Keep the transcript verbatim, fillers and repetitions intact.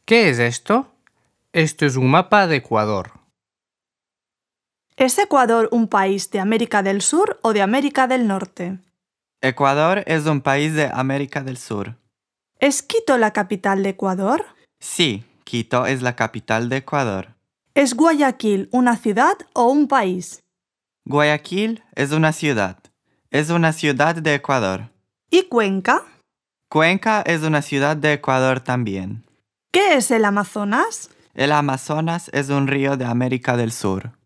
¿Qué es esto? Esto es un mapa de Ecuador. ¿Es Ecuador un país de América del Sur o de América del Norte? Ecuador es un país de América del Sur. ¿Es Quito la capital de Ecuador? Sí, Quito es la capital de Ecuador. ¿Es Guayaquil una ciudad o un país? Guayaquil es una ciudad. Es una ciudad de Ecuador. ¿Y Cuenca? Cuenca es una ciudad de Ecuador también. ¿Qué es el Amazonas? El Amazonas es un río de América del Sur.